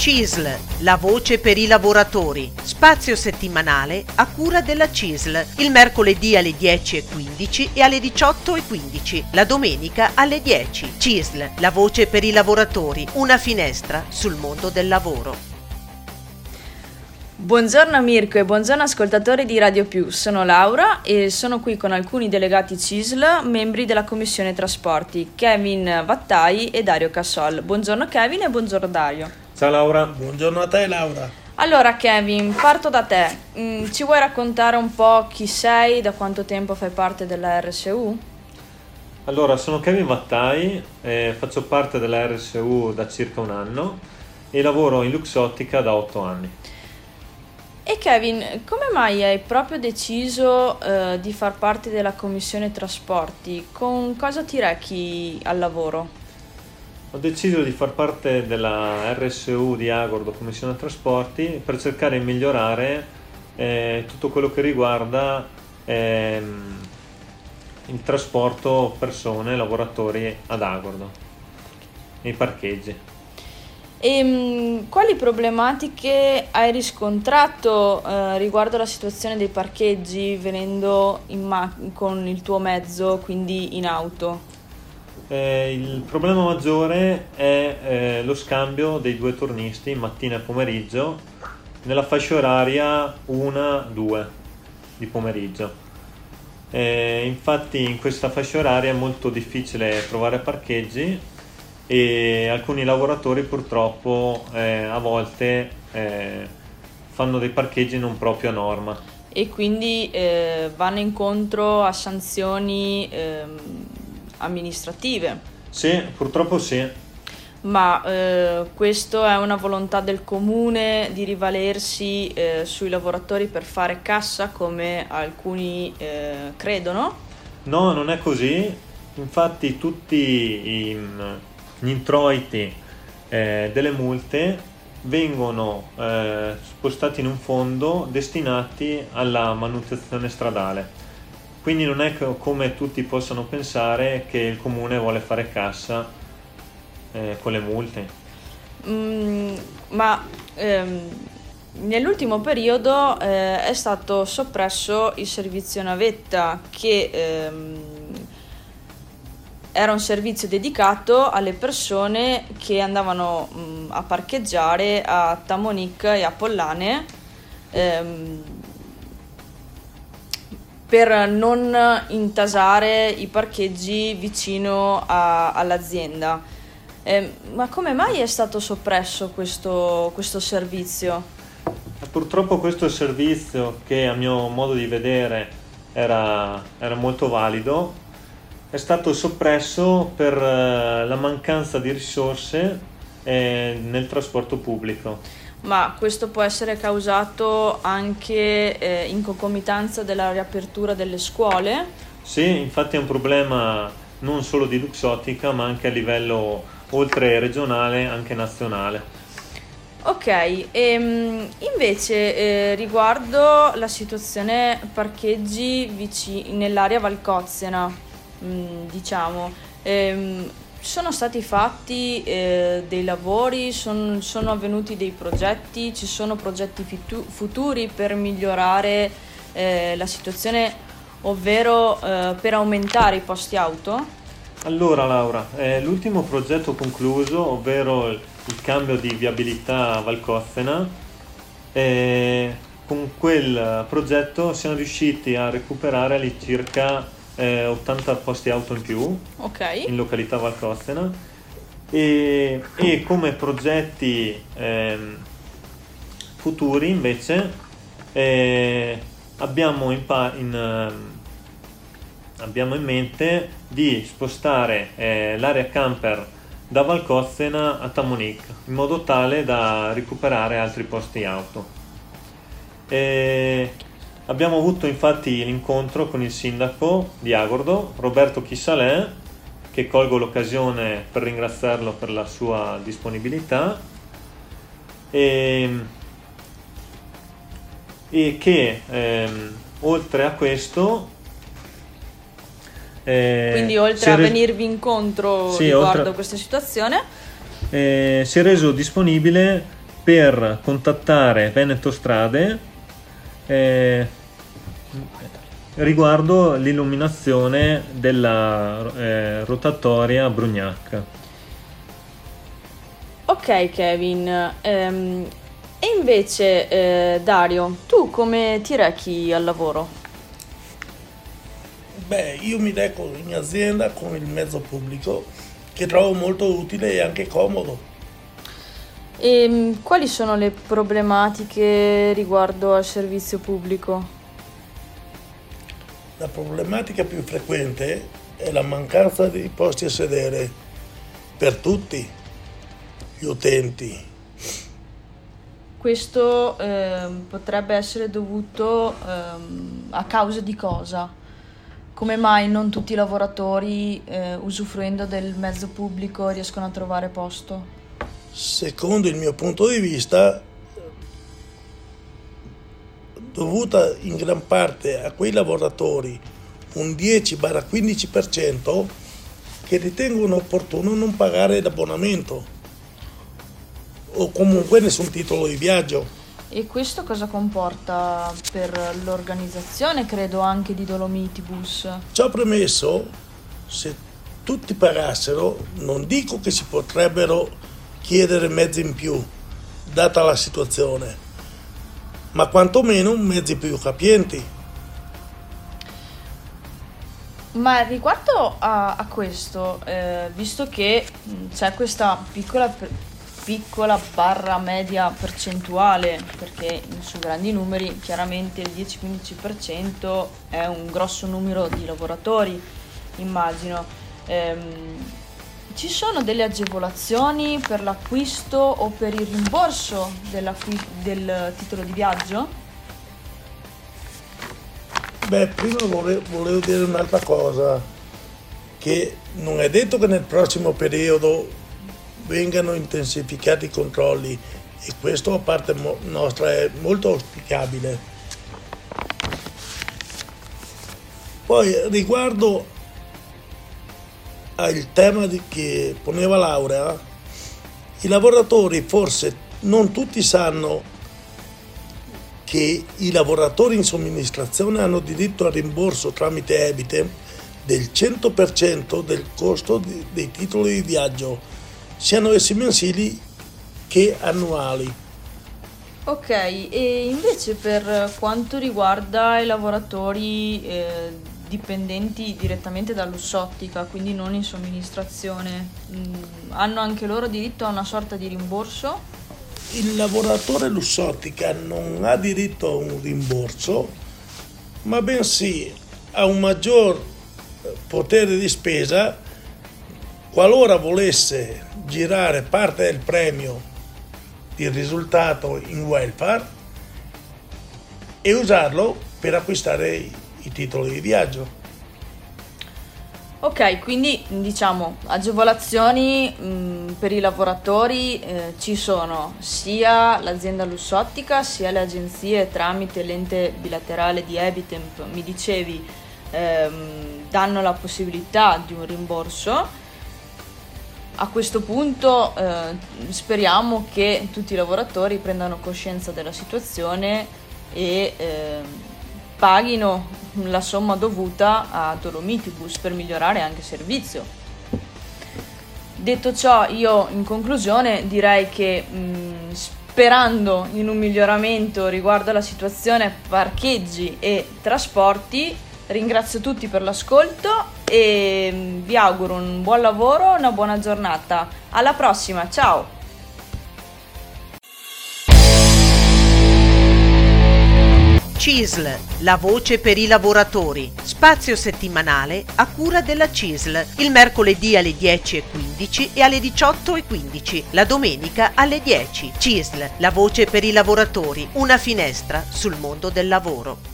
CISL, la voce per i lavoratori. Spazio settimanale a cura della CISL, il mercoledì alle 10:15 e alle 18:15, la domenica alle 10. CISL, la voce per i lavoratori, una finestra sul mondo del lavoro. Buongiorno Mirko e buongiorno ascoltatori di Radio Più, sono Laura e sono qui con alcuni delegati CISL, membri della Commissione Trasporti, Kevin Vattai e Dario Cassol. Buongiorno Kevin e buongiorno Dario. Ciao Laura. Buongiorno a te Laura. Allora Kevin, parto da te. Ci vuoi raccontare un po' chi sei, da quanto tempo fai parte della RSU? Allora, sono Kevin Vattai, faccio parte della RSU da circa un anno e lavoro in Luxottica da 8 anni. E Kevin, come mai hai proprio deciso di far parte della Commissione Trasporti? Con cosa ti rechi al lavoro? Ho deciso di far parte della RSU di Agordo, Commissione Trasporti, per cercare di migliorare tutto quello che riguarda il trasporto persone, lavoratori ad Agordo, nei parcheggi. E quali problematiche hai riscontrato riguardo alla situazione dei parcheggi venendo con il tuo mezzo, quindi in auto? Il problema maggiore è lo scambio dei due turnisti mattina e pomeriggio nella fascia oraria 1-2 di pomeriggio. Infatti in questa fascia oraria è molto difficile trovare parcheggi e alcuni lavoratori purtroppo a volte fanno dei parcheggi non proprio a norma. E quindi vanno incontro a sanzioni amministrative. Sì, purtroppo sì. Ma questo è una volontà del comune di rivalersi sui lavoratori per fare cassa come alcuni credono? No, non è così. Infatti tutti gli introiti delle multe vengono spostati in un fondo destinati alla manutenzione stradale. Quindi non è come tutti possano pensare che il comune vuole fare cassa con le multe. Nell'ultimo periodo è stato soppresso il servizio navetta che era un servizio dedicato alle persone che andavano a parcheggiare a Tamonic e a Pollane per non intasare i parcheggi vicino all'azienda. Ma come mai è stato soppresso questo servizio? Purtroppo questo servizio, che a mio modo di vedere era molto valido, è stato soppresso per la mancanza di risorse nel trasporto pubblico. Ma questo può essere causato anche in concomitanza della riapertura delle scuole? Sì, infatti è un problema non solo di Luxottica, ma anche a livello oltre regionale, anche nazionale. Ok, invece riguardo la situazione parcheggi nell'area Valcozzena, diciamo, sono stati fatti dei lavori, sono avvenuti dei progetti, ci sono progetti futuri per migliorare la situazione, ovvero per aumentare i posti auto? Allora Laura, l'ultimo progetto concluso, ovvero il cambio di viabilità a Valcozzena, con quel progetto siamo riusciti a recuperare all'incirca 80 posti auto in più, okay, in località Valcozzena e come progetti futuri invece abbiamo in mente di spostare l'area camper da Valcozzena a Tamonic in modo tale da recuperare altri posti auto. Abbiamo avuto infatti l'incontro con il sindaco di Agordo, Roberto Chissalè, che colgo l'occasione per ringraziarlo per la sua disponibilità e che oltre a questo quindi oltre a venirvi incontro riguardo questa situazione si è reso disponibile per contattare Veneto Strade riguardo l'illuminazione della rotatoria Brugnac. Ok Kevin, e invece Dario, tu come ti rechi al lavoro? Beh, io mi reco in azienda con il mezzo pubblico che trovo molto utile e anche comodo. E quali sono le problematiche riguardo al servizio pubblico? La problematica più frequente è la mancanza di posti a sedere per tutti gli utenti. Questo potrebbe essere dovuto a causa di cosa? Come mai non tutti i lavoratori usufruendo del mezzo pubblico riescono a trovare posto? Secondo il mio punto di vista, dovuta in gran parte a quei lavoratori, un 10-15%, che ritengono opportuno non pagare l'abbonamento o comunque nessun titolo di viaggio. E questo cosa comporta per l'organizzazione, credo anche di Dolomiti Bus? Ciò premesso, se tutti pagassero, non dico che si potrebbero chiedere mezzi in più, data la situazione, ma quantomeno mezzi più capienti. Ma riguardo a questo, visto che c'è questa piccola barra media percentuale, perché su grandi numeri chiaramente il 10-15% è un grosso numero di lavoratori, immagino. Ci sono delle agevolazioni per l'acquisto o per il rimborso del titolo di viaggio? Beh, prima volevo dire un'altra cosa, che non è detto che nel prossimo periodo vengano intensificati i controlli, e questo da parte nostra è molto auspicabile. Poi riguardo al tema che poneva Laura, i lavoratori forse non tutti sanno che i lavoratori in somministrazione hanno diritto al rimborso tramite Ebitem del 100% del costo dei titoli di viaggio, siano essi mensili che annuali. Ok, e invece per quanto riguarda i lavoratori dipendenti direttamente da Lussottica, quindi non in somministrazione, hanno anche loro diritto a una sorta di rimborso? Il lavoratore Lussottica non ha diritto a un rimborso, ma bensì a un maggior potere di spesa qualora volesse girare parte del premio di risultato in welfare e usarlo per acquistare i titoli di viaggio. Ok, quindi diciamo agevolazioni per i lavoratori ci sono sia l'azienda Lussottica sia le agenzie tramite l'ente bilaterale di Ebitemp, mi dicevi, danno la possibilità di un rimborso. A questo punto speriamo che tutti i lavoratori prendano coscienza della situazione e paghino la somma dovuta a Dolomiti Bus per migliorare anche il servizio. Detto ciò, io in conclusione direi che sperando in un miglioramento riguardo alla situazione parcheggi e trasporti, ringrazio tutti per l'ascolto e vi auguro un buon lavoro, una buona giornata. Alla prossima, ciao! CISL, la voce per i lavoratori. Spazio settimanale a cura della CISL, il mercoledì alle 10:15 e alle 18:15, la domenica alle 10. CISL, la voce per i lavoratori, una finestra sul mondo del lavoro.